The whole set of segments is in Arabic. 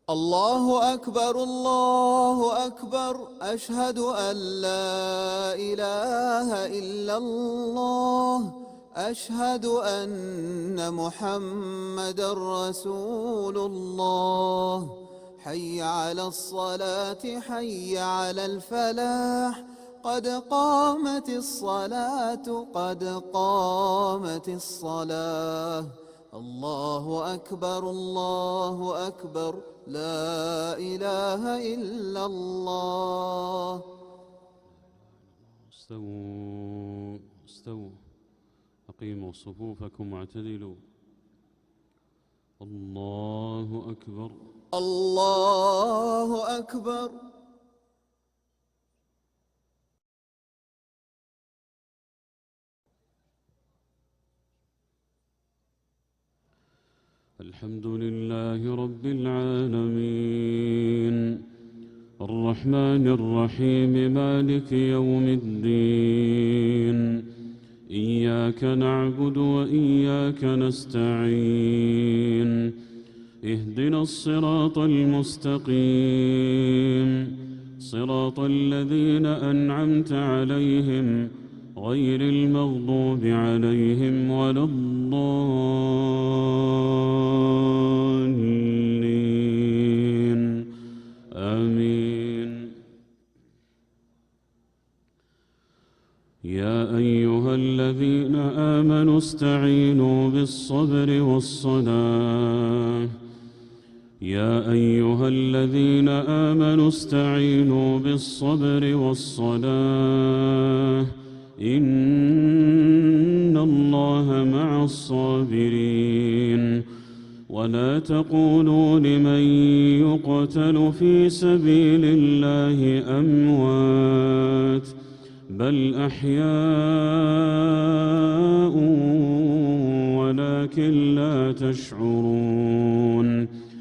الله أكبر الله أكبر أشهد أن لا إله إلا الله أشهد أن محمدًا رسول الله حي على الصلاة حي على الفلاح قد قامت الصلاة قد قامت الصلاة الله أكبر الله أكبر لا إله إلا الله. استووا استووا أقيموا صفوفكم واعتدلوا. الله أكبر الله أكبر. الحمد لله رب العالمين الرحمن الرحيم مالك يوم الدين إياك نعبد وإياك نستعين اهدنا الصراط المستقيم صراط الذين أنعمت عليهم غير المغضوب عليهم ولا الضالين آمين. يا أيها الذين آمنوا استعينوا بالصبر والصلاة يا أيها الذين آمنوا استعينوا بالصبر والصلاة إن الله مع الصابرين ولا تقولوا لمن يقتل في سبيل الله أموات بل أحياء ولكن لا تشعرون.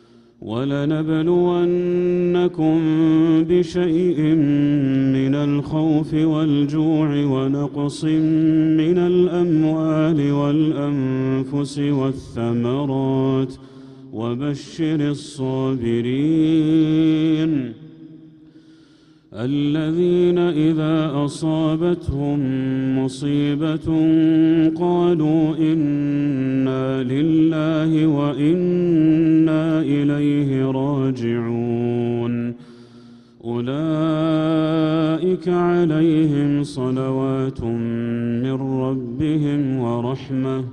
ولنبلونكم بشيء من الخوف والجوع ونقص من الأموال والأنفس والثمرات وبشر الصابرين الذين إذا أصابتهم مصيبة قالوا إنا لله وإنا إليه راجعون أولئك عليهم صلوات من ربهم ورحمة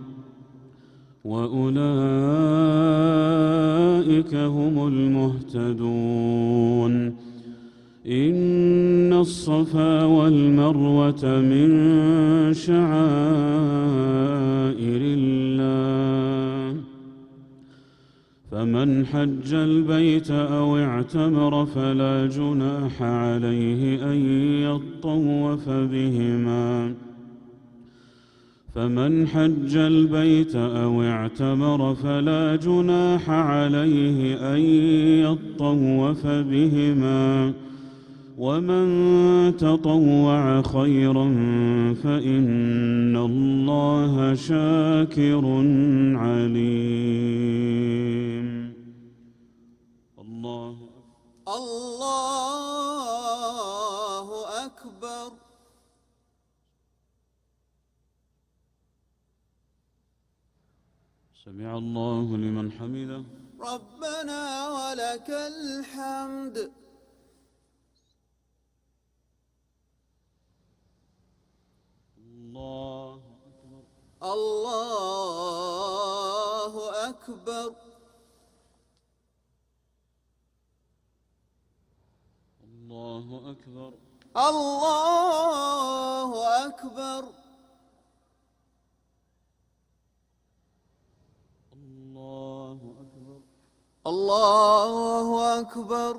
وأولئك هم المهتدون. إن الصفا والمروة من شعائر الله فمن حج البيت أو اعتمر فلا جناح عليه أن يطوف بهما فمن حج البيت أو اعتمر فلا جناح عليه أن يطوف بهما ومن تطوع خيرا فإن الله شاكر عليم. الله أكبر. سمع الله لمن حمده ربنا ولك الحمد. الله أكبر. الله أكبر. الله أكبر. الله أكبر. الله أكبر.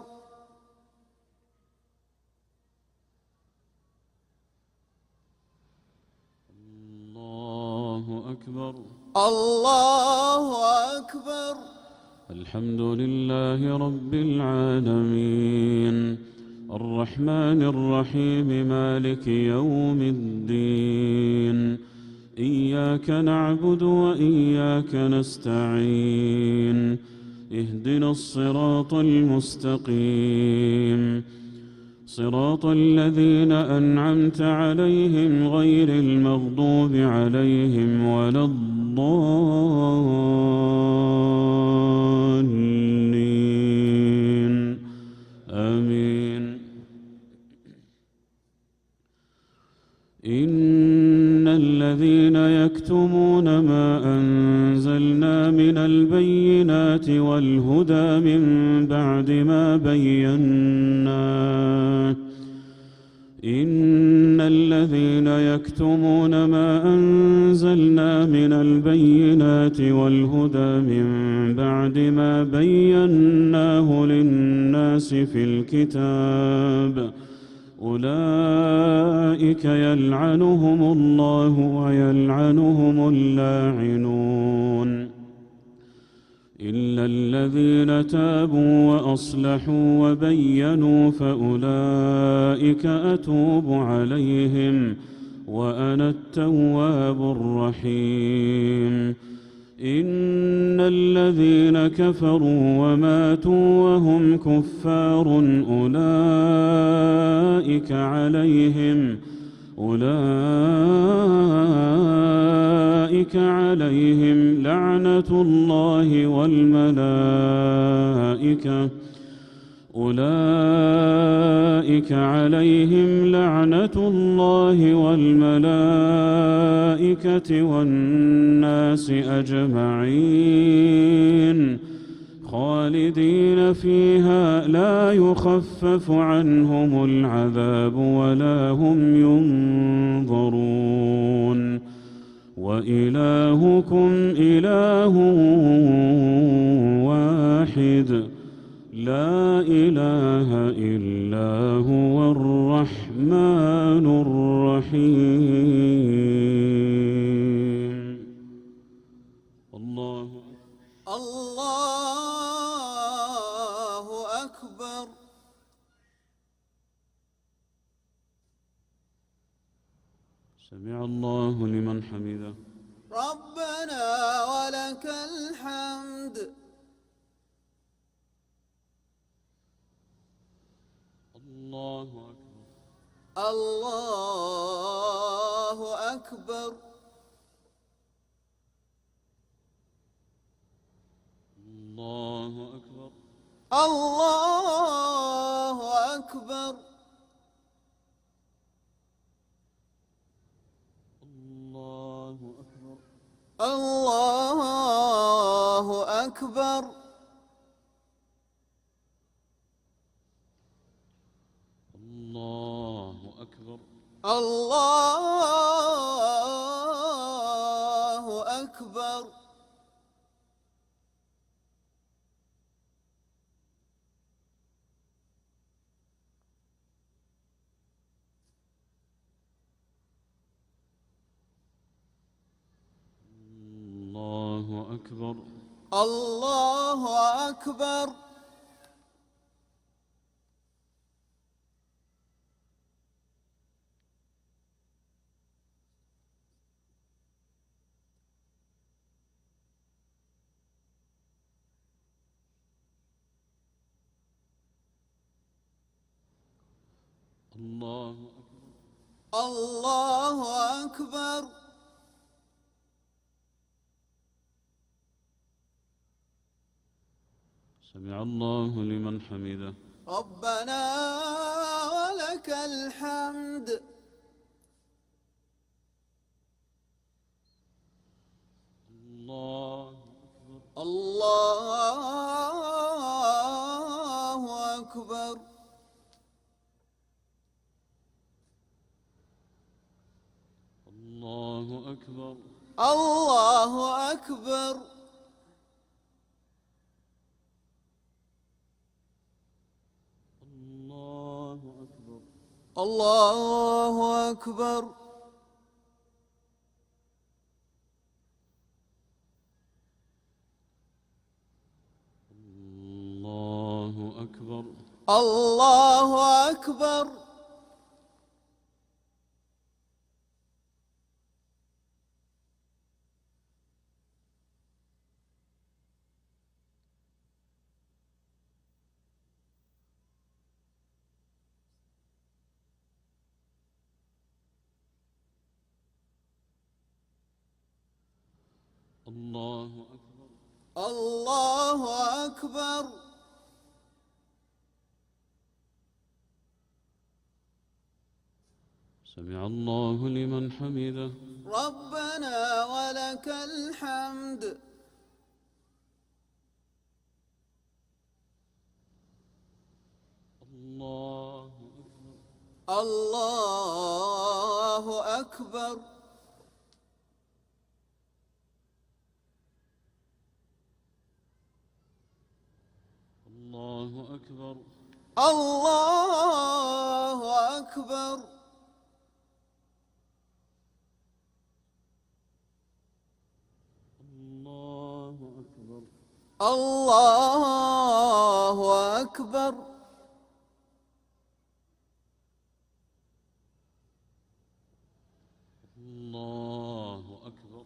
الله أكبر. الله أكبر. الحمد لله رب العالمين الرحمن الرحيم مالك يوم الدين إياك نعبد وإياك نستعين اهدنا الصراط المستقيم صراط الذين أنعمت عليهم غير المغضوب عليهم ولا الضالين آمين. إن الذين يكتمون ما أنزلنا من البينات والهدى من بعد ما بيناه إن الذين يكتمون ما أنزلنا من البينات والهدى من بعد ما بيناه للناس في الكتاب أولئك يلعنهم الله ويلعنهم اللاعنون إلا الذين تابوا وأصلحوا وبينوا فأولئك أتوب عليهم وأنا التواب الرحيم. إن الذين كفروا وماتوا وهم كفار أولئك عليهم لعنة الله والملائكة والناس أجمعين خالدين فيها لا يخفف عنهم العذاب ولا هم ينظرون وإلهكم إله واحد لا إله إلا هو الرحمن الرحيم. الله أكبر. سمع الله لمن حمده. ربنا ولك الحمد. الله أكبر. الله أكبر. الله أكبر. الله أكبر. الله أكبر. الله أكبر. الله أكبر. الله أكبر. الله أكبر. الله أكبر. الله أكبر. الله أكبر. سمع الله لمن حمده. ربنا ولك الحمد. الله أكبر. الله أكبر. الله أكبر. الله أكبر. الله أكبر. الله أكبر. الله أكبر. الله أكبر. الله أكبر. الله أكبر. سمع الله لمن حمده. ربنا ولك الحمد. الله أكبر. الله أكبر. الله أكبر. الله أكبر. الله أكبر. الله أكبر. الله أكبر.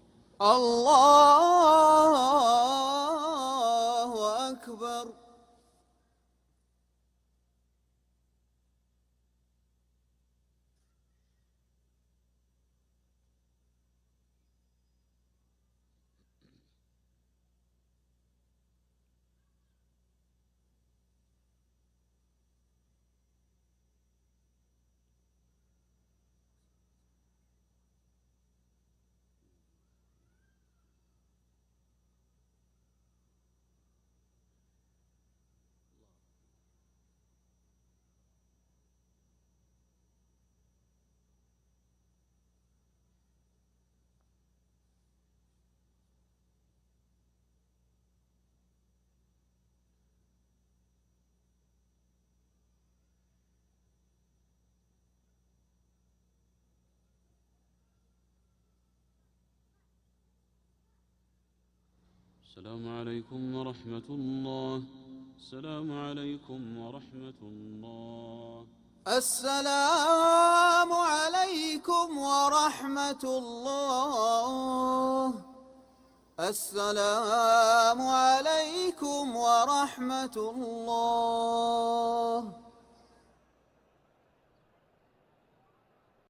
الله أكبر. السلام عليكم ورحمة الله. السلام عليكم ورحمة الله. السلام عليكم ورحمة الله. السلام عليكم ورحمة الله.